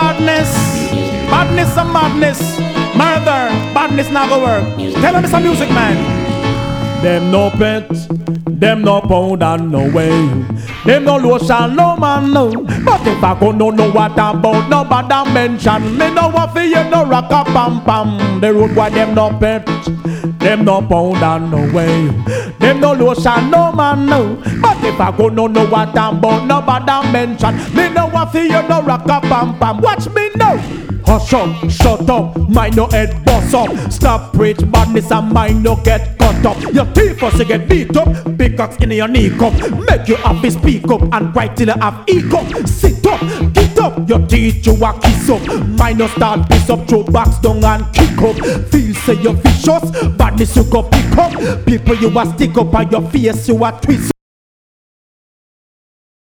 badness. Badness and madness. Murder, badness not go work. Tell them it's a music man. Them no pet, them no powder, no way. Them no lotion, no man, no. But if I go no know what about, nobody mention. Me no want for you, no rock a pam pam. The road boy, them no pet, them no powder, no way. Them no lotion, no man, no. But if I go no know what about, nobody mention. Me no want for you, no rock a pam pam. Watch me now. Hush up, shut up, mind no head bust up. Stop preach badness and mind no get cut up. Your teeth first you get beat up, pickaxe in your knee cup. Make you have to speak up and cry till you have hiccup. Sit up, get up, your teeth you a kiss up. Mind no start piss up, throw backs down and kick up. Feel say you're vicious, badness you go pick up. People you a stick up and your face you a twist